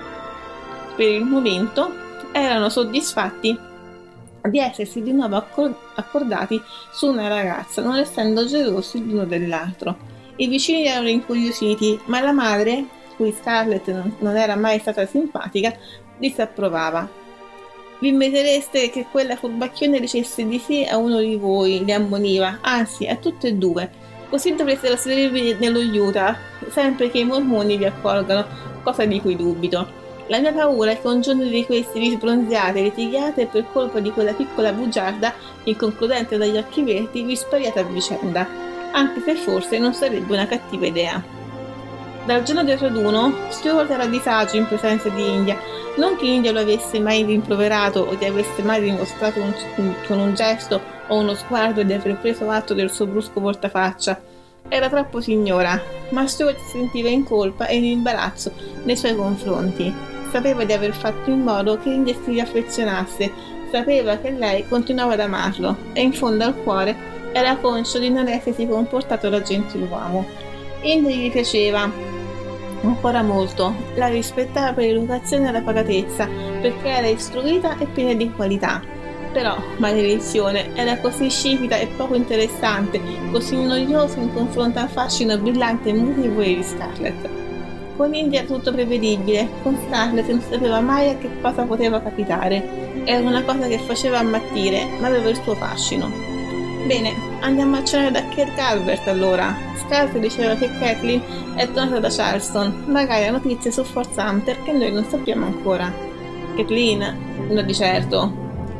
S1: Per il momento erano soddisfatti di essersi di nuovo accordati su una ragazza, non essendo gelosi l'uno dell'altro. I vicini erano incuriositi, ma la madre, cui Scarlett non, non era mai stata simpatica, disapprovava. Vi mettereste che quella furbacchione dicesse di sì a uno di voi, li ammoniva, anzi a tutte e due. Così dovreste trasferirvi nello Utah, sempre che i mormoni vi accolgano, cosa di cui dubito. La mia paura è che un giorno di questi vi sbronziate e litigate e per colpa di quella piccola bugiarda, inconcludente dagli occhi verdi, vi spariate a vicenda, anche se forse non sarebbe una cattiva idea. Dal giorno del raduno, Stuart era a disagio in presenza di India. Non che India lo avesse mai rimproverato o gli avesse mai dimostrato un, un, con un gesto o uno sguardo di aver preso atto del suo brusco voltafaccia. Era troppo signora, ma Stuart si sentiva in colpa e in imbarazzo nei suoi confronti. Sapeva di aver fatto in modo che India si riaffezionasse, sapeva che lei continuava ad amarlo e in fondo al cuore era conscio di non essersi comportato da gentiluomo. India gli piaceva ancora molto, la rispettava per l'educazione e la pacatezza, perché era istruita e piena di qualità. Però, maledizione, era così scipita e poco interessante, così noiosa in confronto al fascino brillante e mutevole di Scarlett. Con India era tutto prevedibile, con Scarlett non si sapeva mai a che cosa poteva capitare. Era una cosa che faceva ammattire, ma aveva il suo fascino. Bene, andiamo a cenare da Kate Calvert allora. Scarlett diceva che Kathleen è tornata da Charleston, magari ha notizie su Fort Sumter che noi non sappiamo ancora. Kathleen? No, di certo.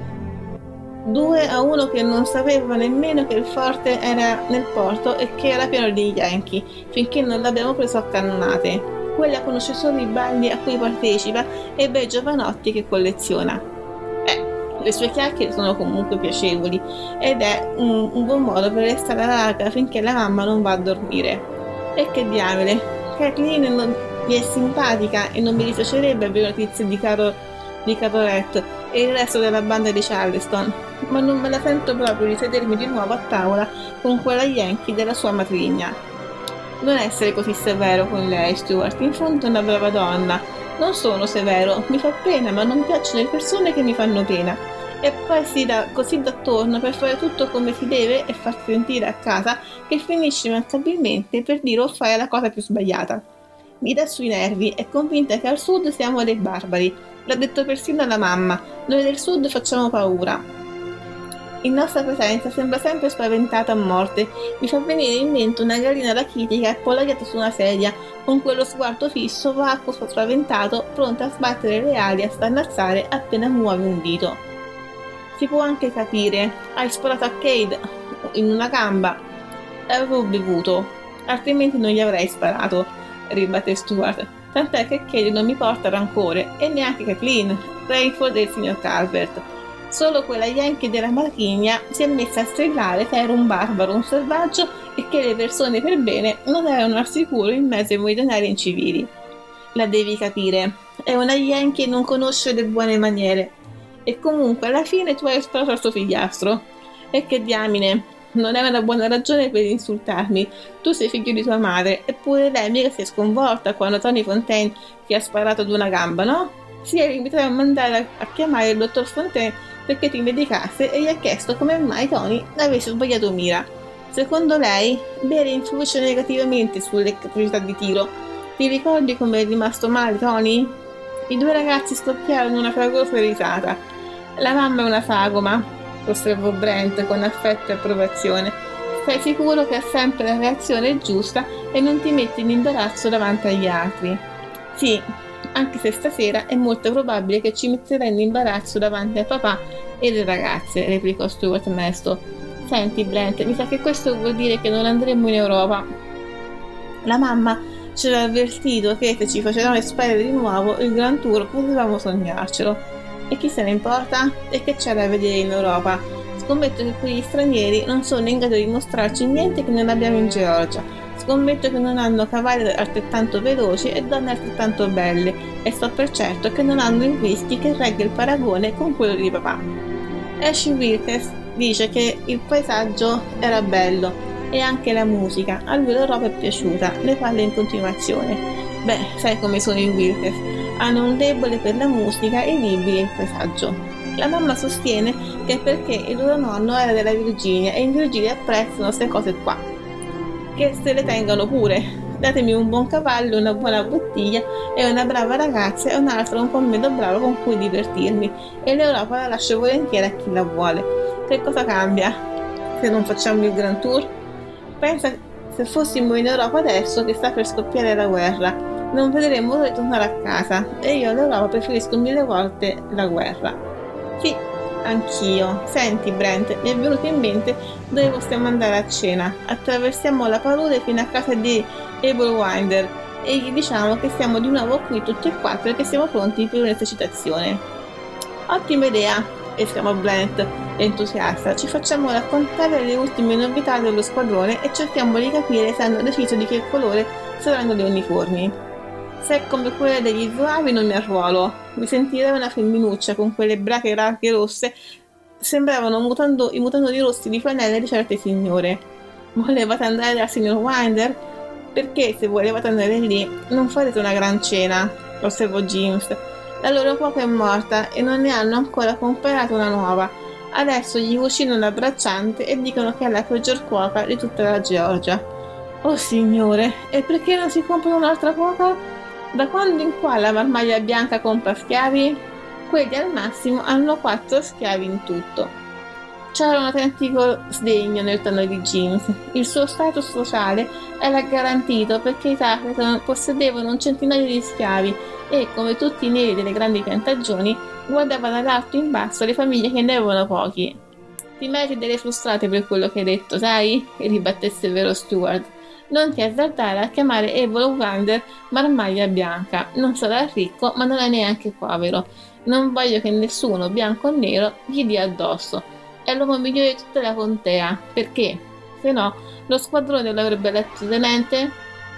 S1: Due a uno che non sapeva nemmeno che il forte era nel porto e che era pieno di Yankee, finché non l'abbiamo preso a cannonate. Quella conosce solo i balli a cui partecipa e i bei giovanotti che colleziona. Eh, le sue chiacchiere sono comunque piacevoli ed è un, un buon modo per restare alla larga finché la mamma non va a dormire. E che diamine, Kathleen non mi è simpatica e non mi dispiacerebbe avere notizie di Caro di Caporet e il resto della banda di Charleston, ma non me la sento proprio di sedermi di nuovo a tavola con quella Yankee della sua matrigna. Non essere così severo con lei, Stuart, in fondo è una brava donna. Non sono severo, mi fa pena, ma non piacciono le persone che mi fanno pena. E poi si dà così d'attorno per fare tutto come si deve e farsi sentire a casa che finisce immancabilmente per dire o fare la cosa più sbagliata. Mi dà sui nervi, è convinta che al sud siamo dei barbari. L'ha detto persino la mamma, noi del sud facciamo paura. In nostra presenza sembra sempre spaventata a morte, mi fa venire in mente una gallina rachitica appollaiata su una sedia, con quello sguardo fisso, vacuo, spaventato, pronta a sbattere le ali e a stannazzare appena muove un dito. Si può anche capire, hai sparato a Cade in una gamba. Avevo bevuto, altrimenti non gli avrei sparato, ribatte Stuart. Tant'è che Cade non mi porta rancore, e neanche Kathleen, Rainford e il signor Calvert. Solo quella Yankee della matrigna si è messa a strillare che era un barbaro, un selvaggio e che le persone per bene non erano al sicuro in mezzo ai meridionali incivili. La devi capire, è una Yankee e non conosce le buone maniere. E comunque alla fine tu hai sparato al suo figliastro. E che diamine, non è una buona ragione per insultarmi. Tu sei figlio di tua madre, eppure lei mica si è sconvolta quando Tony Fontaine ti ha sparato ad una gamba, no? Si è limitato a mandare a, a chiamare il dottor Fontaine perché ti medicasse e gli ha chiesto come mai Tony avesse sbagliato mira. Secondo lei, bere influisce negativamente sulle capacità di tiro. Ti ricordi come è rimasto male Tony? I due ragazzi scoppiarono una fragorosa risata. La mamma è una sagoma, osservò Brent con affetto e approvazione. Stai sicuro che ha sempre la reazione giusta e non ti metti in imbarazzo davanti agli altri? Sì, anche se stasera è molto probabile che ci metterai in imbarazzo davanti al papà e le ragazze, replicò Stuart mesto. Senti Brent, mi sa che questo vuol dire che non andremo in Europa. La mamma ci aveva avvertito che se ci facevamo espellere di nuovo il Grand Tour potevamo sognarcelo. E chi se ne importa? E che c'è da vedere in Europa? Scommetto che quegli stranieri non sono in grado di mostrarci niente che non abbiamo in Georgia. Scommetto che non hanno cavalli altrettanto veloci e donne altrettanto belle, e so per certo che non hanno il whisky che regga il paragone con quello di papà. Ashley Wilkes dice che il paesaggio era bello e anche la musica, a lui l'Europa è piaciuta, ne parla in continuazione. Beh, sai come sono i Wilkes, hanno un debole per la musica, i libri e il paesaggio. La mamma sostiene che è perché il loro nonno era della Virginia e in Virginia apprezzano queste cose qua. Che se le tengano pure. Datemi un buon cavallo, una buona bottiglia e una brava ragazza e un'altra un po' meno brava con cui divertirmi, e l'Europa la lascio volentieri a chi la vuole. Che cosa cambia se non facciamo il Grand Tour? Pensa se fossimo in Europa adesso che sta per scoppiare la guerra, non vedremo l'ora di tornare a casa, e io all'Europa preferisco mille volte la guerra. Sì, anch'io. Senti Brent, mi è venuto in mente dove possiamo andare a cena. Attraversiamo la palude fino a casa di Abel Winder e gli diciamo che siamo di nuovo qui tutti e quattro e che siamo pronti per un'esercitazione. Ottima idea, esclamò Brent entusiasta. Ci facciamo raccontare le ultime novità dello squadrone e cerchiamo di capire se hanno deciso di che colore saranno le uniformi. Se è come quelle degli zuavi non mi arruolo. Mi sentirei una femminuccia con quelle brache larghe rosse. Sembravano mutando, i mutandoni rossi di flanella di certe signore. Volevate andare dal signor Winder? Perché se volevate andare lì non farete una gran cena, osservò James. La loro cuoca è morta e non ne hanno ancora comprato una nuova. Adesso gli cucinano una bracciante e dicono che è la peggior cuoca di tutta la Georgia. Oh signore, e perché non si compra un'altra cuoca? Da quando in qua la marmaglia bianca compra schiavi? Quelli al massimo hanno quattro schiavi in tutto. C'era un autentico sdegno nel tono di James. Il suo status sociale era garantito perché i Tackleton possedevano un centinaio di schiavi e, come tutti i neri delle grandi piantagioni, guardava dall'alto in basso le famiglie che ne avevano pochi. Ti meriti delle frustrate per quello che hai detto, sai? Ribattesse il vero Stuart. Non ti azzardare a chiamare Abel Winder marmaglia bianca. Non sarà ricco, ma non è neanche povero. Non voglio che nessuno, bianco o nero, gli dia addosso. È l'uomo migliore di tutta la contea. Perché? Se no, lo squadrone l'avrebbe eletto tenente?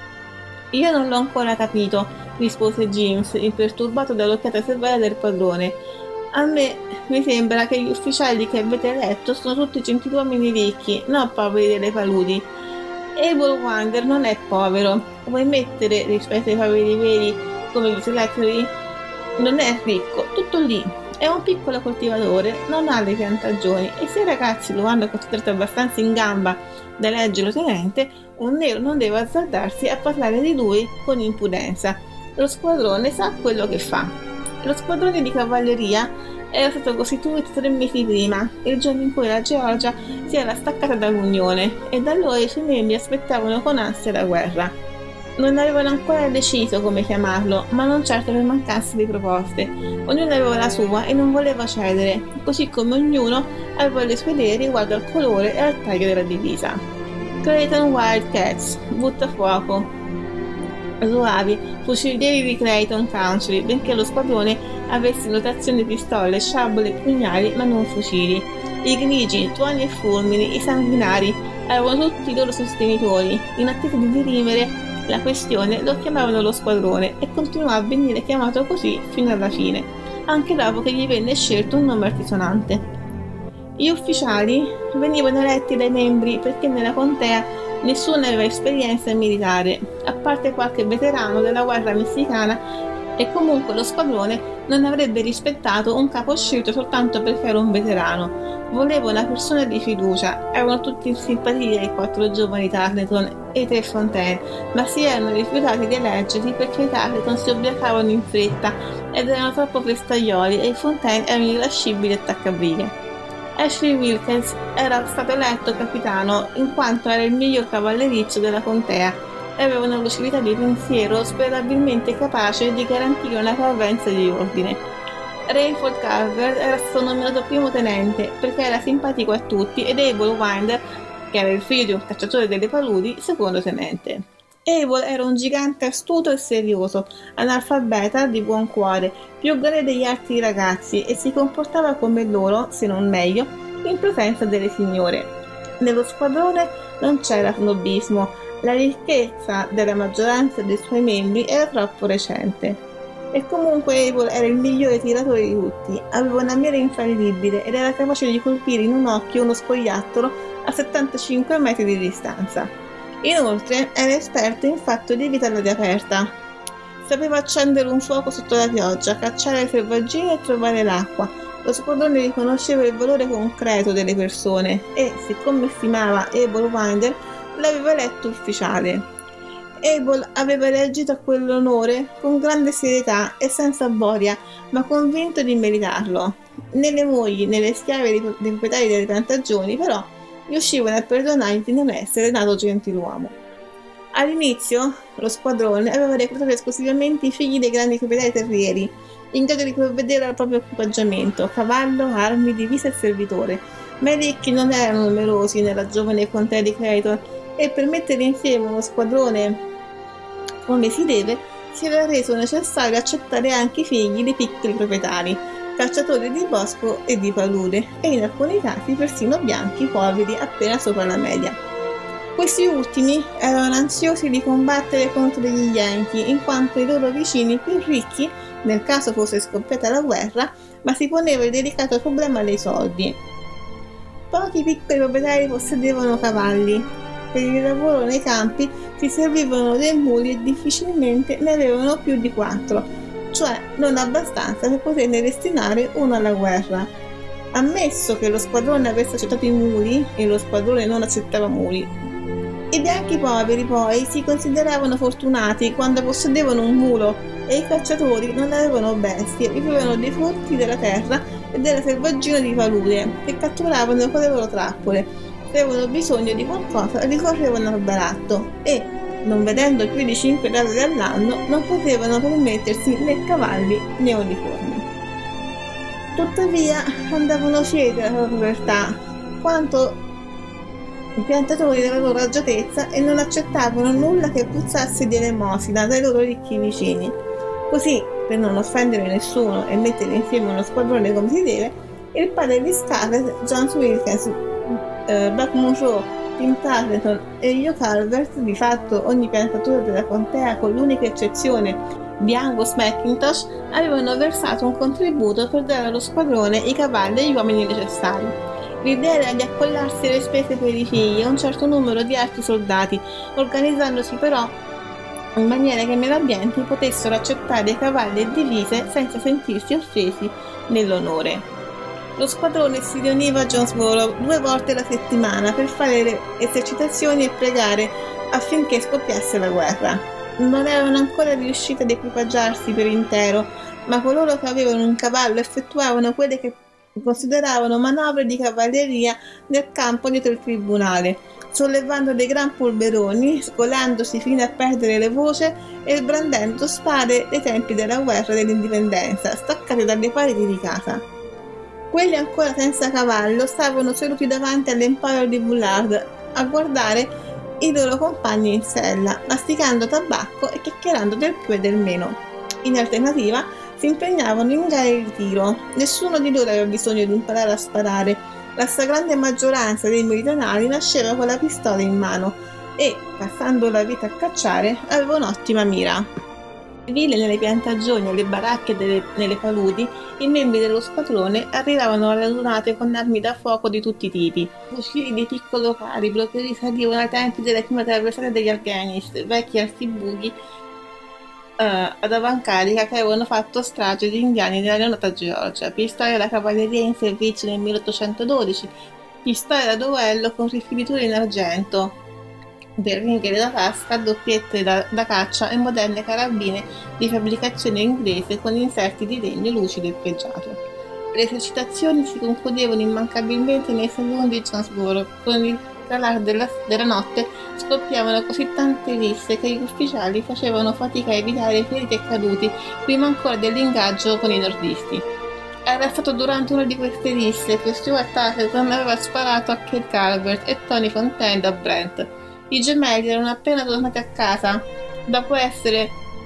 S1: Io non l'ho ancora capito, rispose James, imperturbato dall'occhiata severa del padrone. A me mi sembra che gli ufficiali che avete eletto sono tutti gentiluomini ricchi, non poveri delle paludi. Abel Winder non è povero. Vuoi mettere rispetto ai poveri veri come gli Slattery? Non è ricco, tutto lì. È un piccolo coltivatore, non ha le piantagioni e se i ragazzi lo hanno considerato abbastanza in gamba da leggerlo tenente, un nero non deve azzardarsi a parlare di lui con impudenza. Lo squadrone sa quello che fa. Lo squadrone di cavalleria era stato costituito tre mesi prima, il giorno in cui la Georgia si era staccata dall'Unione, e da allora i suoi membri aspettavano con ansia la guerra. Non avevano ancora deciso come chiamarlo, ma non certo per mancanza di proposte. Ognuno aveva la sua e non voleva cedere, così come ognuno aveva le sue idee riguardo al colore e al taglio della divisa. Clayton Wildcats, buttafuoco. Zuavi, fucilieri di Clayton Country, benché lo squadrone avesse in dotazione pistole, sciabole e pugnali, ma non fucili. I grigi, tuoni e fulmini, i sanguinari, avevano tutti i loro sostenitori. In attesa di dirimere la questione lo chiamavano lo squadrone e continuò a venire chiamato così fino alla fine, anche dopo che gli venne scelto un nome altisonante. Gli ufficiali venivano eletti dai membri perché nella contea nessuno aveva esperienza militare, a parte qualche veterano della guerra messicana E comunque lo squadrone non avrebbe rispettato un capo scelto soltanto perché era un veterano. Voleva una persona di fiducia. Erano tutti in simpatia i quattro giovani Tarleton e i tre Fontaine, ma si erano rifiutati di eleggerli perché i Tarleton si ubriacavano in fretta ed erano troppo festaioli e i Fontaine erano irascibili attaccabrighe. Ashley Wilkes era stato eletto capitano in quanto era il miglior cavallerizzo della contea e aveva una lucidità di pensiero sperabilmente capace di garantire una parvenza di ordine. Rayford Carver era stato nominato primo tenente perché era simpatico a tutti ed Abel Winder, che era il figlio di un cacciatore delle paludi, secondo tenente. Abel era un gigante astuto e serioso, analfabeta di buon cuore, più grande degli altri ragazzi e si comportava come loro, se non meglio, in presenza delle signore. Nello squadrone non c'era snobismo, la ricchezza della maggioranza dei suoi membri era troppo recente. E comunque Abel era il migliore tiratore di tutti, aveva una mira infallibile ed era capace di colpire in un occhio uno scoiattolo a settantacinque metri di distanza. Inoltre era esperto in fatto di vita all'aria aperta. Sapeva accendere un fuoco sotto la pioggia, cacciare i selvaggini e trovare l'acqua. Lo squadrone riconosceva il valore concreto delle persone e, siccome stimava Abel Winder, l'aveva eletto ufficiale. Abel aveva reagito a quell'onore con grande serietà e senza boria, ma convinto di meritarlo. Né le mogli né le schiave dei proprietari delle piantagioni, però, riuscivano a perdonargli di non essere nato gentiluomo. All'inizio, lo squadrone aveva reclutato esclusivamente i figli dei grandi proprietari terrieri, in grado di provvedere al proprio equipaggiamento, cavallo, armi, divisa e servitore, ma i ricchi non erano numerosi nella giovane contea di Creighton e per mettere insieme uno squadrone come si deve, si era reso necessario accettare anche i figli dei piccoli proprietari, cacciatori di bosco e di palude, e in alcuni casi persino bianchi poveri appena sopra la media. Questi ultimi erano ansiosi di combattere contro gli Yankee, in quanto i loro vicini più ricchi, nel caso fosse scoppiata la guerra, ma si poneva il delicato problema dei soldi. Pochi piccoli proprietari possedevano cavalli. Per il lavoro nei campi si servivano dei muli e difficilmente ne avevano più di quattro, cioè non abbastanza per poterne destinare uno alla guerra. Ammesso che lo squadrone avesse accettato i muli e lo squadrone non accettava muli. I bianchi poveri poi si consideravano fortunati quando possedevano un mulo e i cacciatori non avevano bestie, vivevano dei frutti della terra e della selvaggina di palude che catturavano con le loro trappole. Se avevano bisogno di qualcosa ricorrevano al baratto e, non vedendo più di cinque dollari all'anno, non potevano permettersi né cavalli né uniformi. Tuttavia andavano fieri della loro povertà, quanto i piantatori della loro agiatezza e non accettavano nulla che puzzasse di elemosina dai loro ricchi vicini. Così, per non offendere nessuno e mettere insieme uno squadrone come si deve, il padre di Scarlett, John Wilkins, eh, Buck Monroe, Tim Tarleton e Hugh Calvert, di fatto ogni piantatore della contea con l'unica eccezione di Angus McIntosh, avevano versato un contributo per dare allo squadrone i cavalli e gli uomini necessari. L'idea era di accollarsi le spese per i figli e un certo numero di altri soldati, organizzandosi però in maniera che i meno abbienti potessero accettare cavalli e divise senza sentirsi offesi nell'onore. Lo squadrone si riuniva a Jonesboro due volte alla settimana per fare le esercitazioni e pregare affinché scoppiasse la guerra. Non erano ancora riusciti ad equipaggiarsi per intero, ma coloro che avevano un cavallo effettuavano quelle che consideravano manovre di cavalleria nel campo dietro il tribunale, sollevando dei gran polveroni, scolandosi fino a perdere le voci e brandendo spade dei tempi della guerra dell'indipendenza, staccate dalle pareti di casa. Quelli ancora senza cavallo stavano seduti davanti all'Empire di Bullard a guardare i loro compagni in sella, masticando tabacco e chiacchierando del più e del meno. In alternativa, si impegnavano in gare di tiro. Nessuno di loro aveva bisogno di imparare a sparare. La stragrande maggioranza dei meridionali nasceva con la pistola in mano e, passando la vita a cacciare, aveva un'ottima mira. Nelle ville, nelle piantagioni, alle baracche delle, nelle paludi, i membri dello squadrone arrivavano alle adunate con armi da fuoco di tutti i tipi. Fucili di piccolo calibro che risalivano ai tempi della prima traversata degli Afghanis, vecchi archibughi uh, ad Avancarica che avevano fatto strage di indiani nella neonata Georgia, pistola della cavalleria in servizio nel milleottocentododici, pistola da duello con rifiniture in argento, berringhe da tasca, doppiette da, da caccia e moderne carabine di fabbricazione inglese con inserti di legno lucido e pregiato. Le esercitazioni si concludevano immancabilmente nei saloni di Jonesboro. Con il calare della, della notte scoppiavano così tante risse che gli ufficiali facevano fatica a evitare i feriti e caduti prima ancora dell'ingaggio con i nordisti. Era stato durante una di queste risse che Stuart Atherton aveva sparato a Kate Calvert e Tony Fontaine da Brent. I gemelli erano appena tornati a casa dopo essere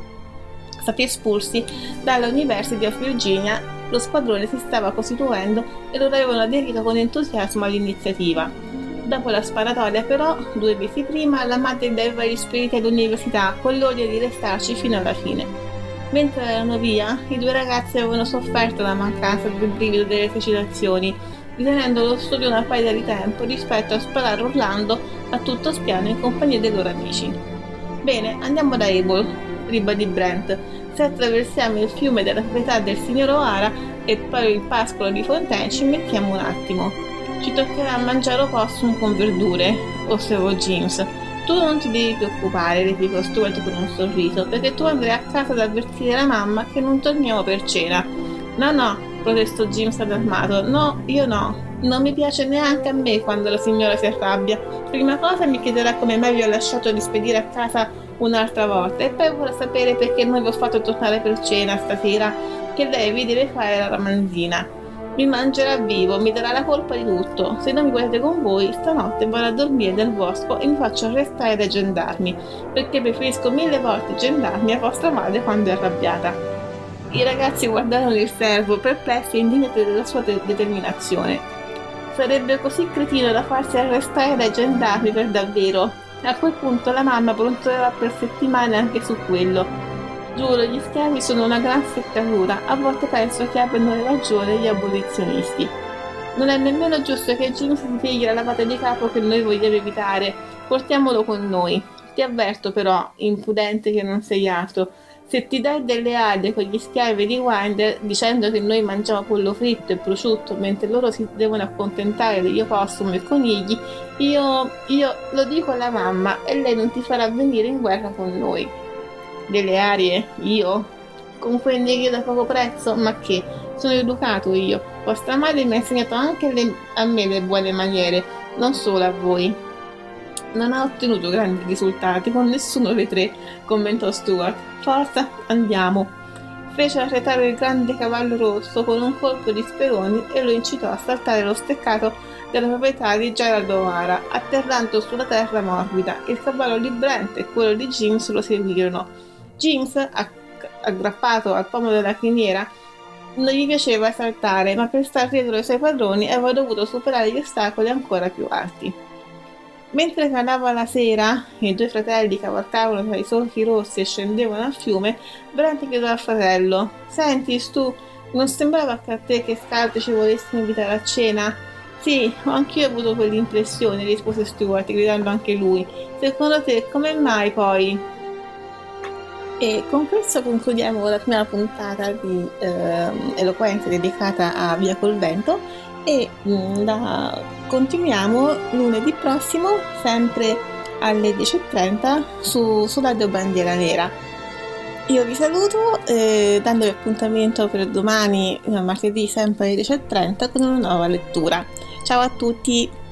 S1: stati espulsi dalla University of Virginia. Lo squadrone si stava costituendo e loro avevano aderito con entusiasmo all'iniziativa. Dopo la sparatoria, però, due mesi prima, la madre li aveva rispediti all'università con l'ordine di restarci fino alla fine. Mentre erano via, i due ragazzi avevano sofferto la mancanza del brivido delle esercitazioni, ritenendo lo studio una perdita di tempo rispetto a sparare urlando a tutto spiano in compagnia dei loro amici. Bene, andiamo da Abel, ribadì Brent. Se attraversiamo il fiume della proprietà del signor O'Hara e poi il pascolo di Fontaine ci mettiamo un attimo. Ci toccherà mangiare opossum con verdure, osservò James. Tu non ti devi preoccupare, replicò Stuart con un sorriso, perché tu andrai a casa ad avvertire la mamma che non torniamo per cena. No, no, protestò James allarmato. No, io no. Non mi piace neanche a me quando la signora si arrabbia. Prima cosa mi chiederà come mai vi ho lasciato rispedire a casa un'altra volta e poi vorrà sapere perché non vi ho fatto tornare per cena stasera, che lei vi deve fare la ramanzina. Mi mangerà vivo, mi darà la colpa di tutto. Se non mi volete con voi, stanotte vado a dormire nel bosco e mi faccio arrestare dai gendarmi, perché preferisco mille volte i gendarmi a vostra madre quando è arrabbiata. I ragazzi guardarono il servo, perplessi e indignati della sua de- determinazione. Sarebbe così cretino da farsi arrestare dai gendarmi per davvero. A quel punto la mamma brontolava per settimane anche su quello. Giuro, gli schiavi sono una gran seccatura. A volte penso che abbiano ragione gli abolizionisti. Non è nemmeno giusto che James si pigli la lavata di capo che noi vogliamo evitare. Portiamolo con noi. Ti avverto però, impudente che non sei altro, se ti dai delle arie con gli schiavi di Winder dicendo che noi mangiamo pollo fritto e prosciutto mentre loro si devono accontentare degli opossum e conigli, io, io lo dico alla mamma e lei non ti farà venire in guerra con noi. Delle arie? Io? Con quei negri da poco prezzo? Ma che? Sono educato io. Vostra madre mi ha insegnato anche le, a me le buone maniere, non solo a voi. Non ha ottenuto grandi risultati con nessuno dei tre, commentò Stuart. Forza, andiamo. Fece arretare il grande cavallo rosso con un colpo di speroni e lo incitò a saltare lo steccato della proprietà di Gerald O'Hara, atterrando sulla terra morbida. Il cavallo di Brent e quello di James lo seguirono. James, aggrappato al pomo della criniera, non gli piaceva saltare, ma per star dietro ai suoi padroni aveva dovuto superare gli ostacoli ancora più alti. Mentre calava la sera e i due fratelli cavalcavano tra i solchi rossi e scendevano al fiume, Brent chiese al fratello: «Senti, Stu, non sembrava che a te che Scout ci volesse invitare a cena?» «Sì, anch'io ho avuto quell'impressione», rispose Stuart, gridando anche lui. «Secondo te, come mai poi?» E con questo concludiamo la prima puntata di eh, Eloquenza dedicata a Via col Vento e mh, la continuiamo lunedì prossimo sempre alle dieci e trenta su, su Radio Bandiera Nera. Io vi saluto eh, dandovi appuntamento per domani, martedì, sempre alle dieci e trenta con una nuova lettura. Ciao a tutti!